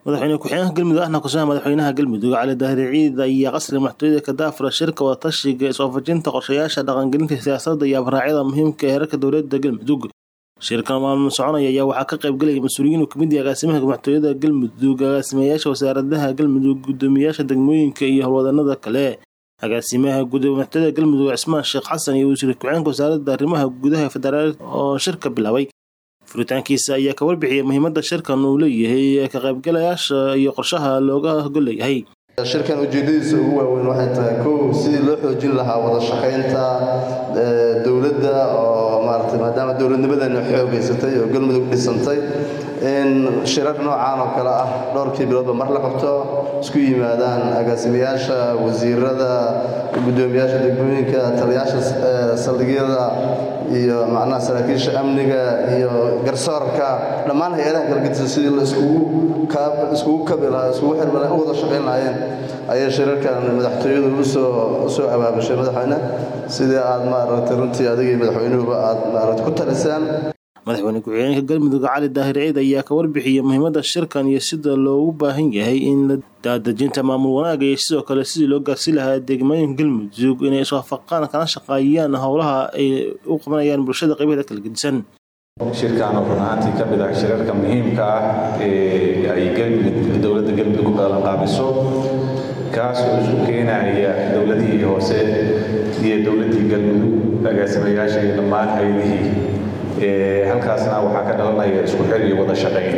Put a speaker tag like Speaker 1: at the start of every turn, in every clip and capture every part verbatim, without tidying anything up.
Speaker 1: madaxweyne ku-xigeenka Galmudug ahna qorshaha madaxweynaha Galmudug Cali Daahir Ciid ayaa qasri maxkamada ka daafra shirka wada tashiga iswaafajinta qorshayaasha dhaqangelinta siyaasadda iyo barnaamijyada muhiimka ah ee heerarka dowladda Galmudug. Shirkan maalmo soconaya ayaa waxaa ka qayb galaya mas'uuliyiin ka mid ah agaasimaha maxkamada Galmudug, agaasimayaasha wasaaradaha Galmudug, gudoomiyaasha degmooyinka iyo howlwadanada kale. agaasimaha gudoomiyaha Galmudug Cismaan Sheekh Xasan iyo wasiir ku-xigeenka wasaaradda arrimaha gudaha federaalka oo shirka bilaabay furitaankiisa ayaa ka warbixiyay muhiimadda shirkan uu leeyahay ka qaybgalayaasha iyo qorshaha looga goleeyahay.
Speaker 2: shirkan ujeedadiisa ugu waaweyn waxay tahay kow sidii loo xoojin lahaa wada shaqaynta dowladda oo maaragtay maadaama dowladnimadana xoogaysatay oo Galmudug dhisantay in shirar noocaan oo kale ah dhowrkii biloodba mar la qabto isku yimaadaan agaasimayaasha wasiirada gudoomiyaasha degmooyinka taliyaasha saldhigyada iyo macnaha saraakiisha amniga iyo garsoorka dhammaan hay'adaha kala gedisan sidii la iskugu kaab iskugu kabila iskugu xirmaan wada shaqayn lahaayeen ayay shirarkan madaxtooyadu u soo soo abaabushay madaxweyne sidii aad maaragtay runtii adiga madaxweynuhu aad maaragtay ku talisaan.
Speaker 1: madaxweyne ku-xigeenka Galmudug Cali Daahir Ciid ayaa ka warbixiyay muhiimadda shirkan iyo sida loogu baahan yahay in la daadejinta maamul wanaag iyo sidoo kale sidii loo gaarsiin lahaa degmooyinka Galmudug inay iswaafaqaan kana shaqeeyaan howlaha ay u qabanayaan bulshada qaybaha kala gedisan.
Speaker 3: shirkan oo runtii ka mid ah shirarka muhiimka ah ee ay Galmudug dowladda Galmudug ku kala qaabiso kaas oo isu keenaya dowladihii hoose iyo dowladii Galmudug agaasimayaasha iyo dhammaan hay'adihii ee halkaasna waxa ka dhalanaya isku xir iyo wada shaqayn.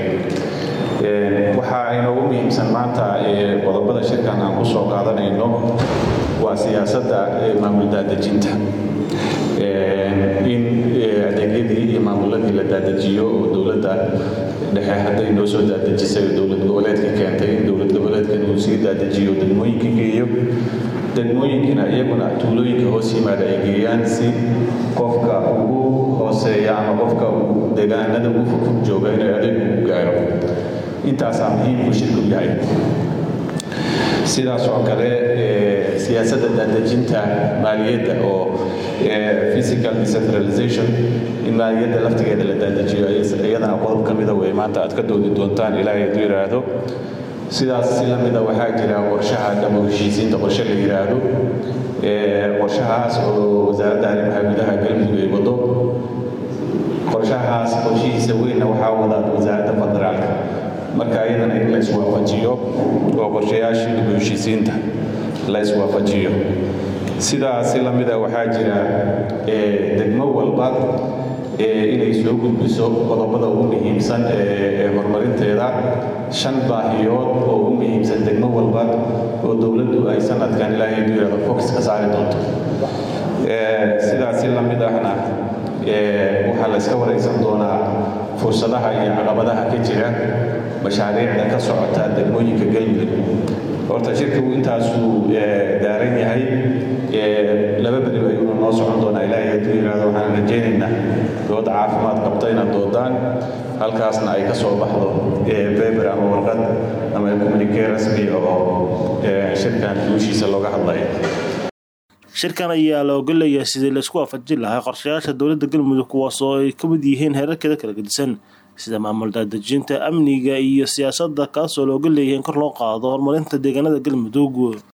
Speaker 3: ee waxa inoogu muhiimsan maanta ee qodobada shirkan aan ku soo qaadanayno waa siyaasadda maamul daadejinta. ee in adeegyadii iyo maamuladii la daadajiyo oo dowladda dhexe hadda inoo soo daadajisay dowlad goboleedka keentay in dowlad goboleedkan uu sii daadajiyo degmooyinka geeyo degmooyinkana iyaguna tuulooyinka hoos yimaada ay geeyaan si qofka ugu hooseeya ama qofka deegaanada ugu fog jooga inay adeeg ugu gaaro. intaasaa muhiim u shirku yahay. sidaas oo kale siyaasadda daadejinta maaliyadda oo physical decentralization in maaliyadda laftigeeda la daadajiyo iyadana qodob ka mida way maanta aad ka doodi doontaan ilaahay hadduu yidhaahdo. sidaas si la mida waxaa jira qorshaha daba heshiisiinta qorshe la yidhaahdo qorshahaas oo wasaaradda arrimaha gudaha Galmudug ay wado. qorshahaas qorshihiisa weynna waxaa wada wasaaradda federaalka marka iyadana in la iswaafajiyo oo qorshayaashii daba heshiisiinta la iswaafajiyo. sidaas si la mida waxaa jira degmo walba inay soo gudbiso qodobada ugu muhiimsan ee horumarinteeda shan baahiyood oo ugu muhiimsan degmo walba oo dowladdu ay sanadkan ilaahay hadduu yidhaahdo focus ka saari doonto. sidaas si la mid ahna waxaa la iska waraysan doonaa fursadaha iyo caqabadaha ka jira mashaariicda ka socota degmooyinka Galmudug. horta shirku intaasuu daaran yahay laba beri ayuu noo socon doonaa ilaahay hadduu yidhaahdo. waxaan rajaynaynaa dood caafimaad qabta inaad doodaan halkaasna ay ka soo baxdo paper ama warqad ama communique rasmi oo shirkan guushiisa looga hadlayo.
Speaker 1: shirkan ayaa loo goleeyahay sidii la isku waafajin lahaa qorshayaasha dowladda Galmudug kuwaas oo ay ka mid yihiin heerarkeeda kala gedisan sida maamul daadejinta amniga iyo siyaasadda kaas oo loo goleeyahay in kor loo qaado horumarinta deegaanada Galmudug.